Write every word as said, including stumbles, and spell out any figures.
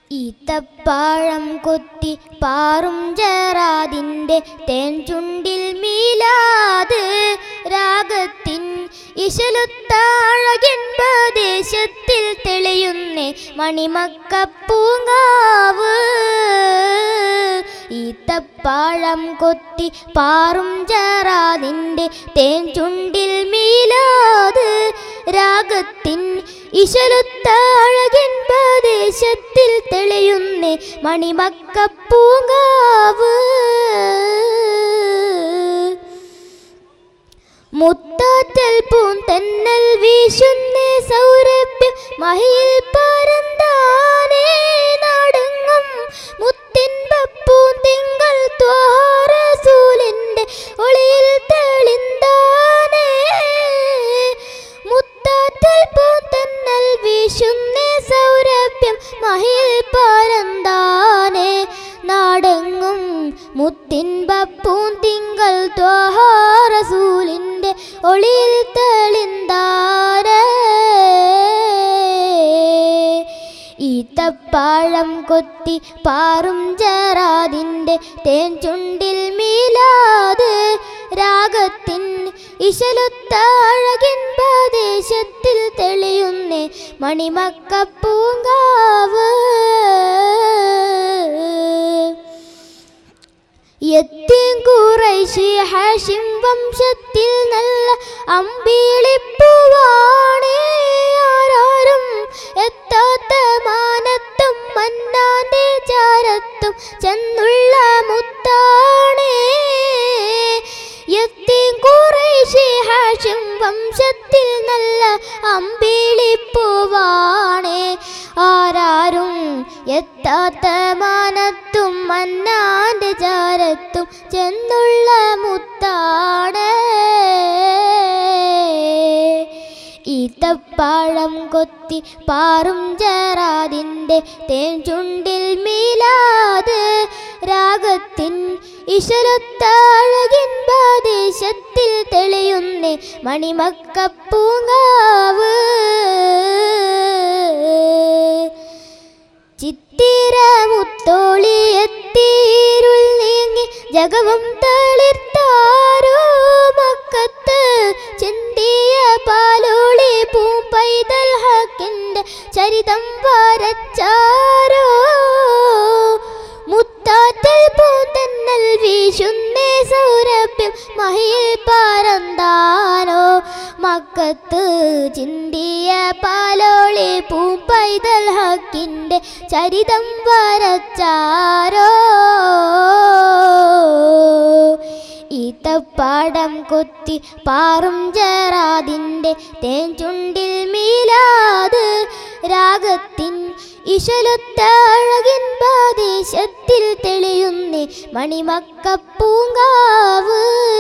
ഈത്തപ്പാഴം കൊത്തി പാറും ജറാദിൻ്റെ തേൻ ചുണ്ടിൽ മീലാത് രാഗത്തിൻ ഇശലുത്താഴകൻ പ്രദേശത്തിൽ തെളിയുന്നേ മണിമക്കപ്പൂങ്കാവ്. ഈത്തപ്പാഴം കൊത്തി പാറും ജറാദിൻ്റെ തേൻ ചുണ്ടിൽ മീലാത് രാഗത്തിൻ ഇശലുത്താഴകൻ പ്രദേശത്തിൽ തെളിയുന്നേ മണിമക്കപ്പൂങ്കാവ്. മുത്താറ്റൽ പൂന്തന്നൽ വീശുന്നേ സൗരഭ്യം മഹിയിൽ പരന്താനേ നാടെങ്ങും മുത്തിൻ പപ്പൂൻ തിങ്കൾ ത്വാഹാ റസൂലിൻ്റെ ഒളിയിൽ തെളിന്താനേ. മുത്താറ്റൽ പൂന്തന്നൽ വീശുന്നേ സൗരഭ്യം മഹിയിൽ പരന്താനേ നാടെങ്ങും മുത്തിൻ പപ്പൂൻ തിങ്കൾ ത്വാഹാ റസൂലിൻ്റെ ഒളിയിൽ തെളിന്താനേ. ഈത്തപ്പാഴം കൊത്തി പാറും ജറാദിൻ്റെ തേൻ ചുണ്ടിൽ മീലാത് രാഗത്തിൻ ഇശലുത്താഴകൻ പ്രദേശത്തിൽ തെളിയുന്നേ മണിമക്കപ്പൂങ്കാവ്. യത്തീം ഖുറൈശി ഹാഷിം വംശത്തിൽ നല്ല അമ്പിളിപ്പൂവാണേ ആരാരും എത്താത്ത മാനത്തും മന്നാന്റെ ചാരത്തും ചെന്നുള്ള മുത്താണേ. യത്തീം ഖുറൈശി ഹാഷിം വംശത്തിൽ നല്ല അമ്പിളിപ്പൂവാണേ ആരാരും എത്താത്ത മാനത്തും മന്നാന്റെ ചാരത്തും ചെന്നുള്ള മുത്താണേ. ഈത്തപ്പാഴം കൊത്തി പാറും ജറാദിൻ്റെ തേൻ ചുണ്ടിൽ മീലാത് രാഗത്തിൻ ഇശലുത്താഴകൻ പ്രദേശത്തിൽ തെളിയുന്നേ മണിമക്കപ്പൂങ്കാവ്. ചിത്തിരമുത്തോളി എത്തീരുൾ നീങ്ങി ജഗവും തളിർത്താരോ മക്കത്ത് ചിന്തിയ പാലോളി പൂമ്പൈതൽ ഹക്കിൻ്റെ ചരിതം വരച്ചാരോ. മുത്താറ്റൽ പൂന്തന്നൽ വീശുന്നേ സൗരഭ്യം മഹിയിൽ പരന്താനോ മക്കത്ത് ചിന്തിയ പാലോളി പൂമ്പൈതൽ ഹക്കിൻ്റെ ചരിതം വരച്ചാരോ. ഈത്തപ്പാഴം കൊത്തി പാറും ജറാദിൻ്റെ തേൻ ചുണ്ടിൽ മീലാത് രാഗത്തിൻ ഇശലുത്താഴകൻ പ്രദേശത്തിൽ തെളിയുന്നേ മണിമക്കപ്പൂങ്കാവ്.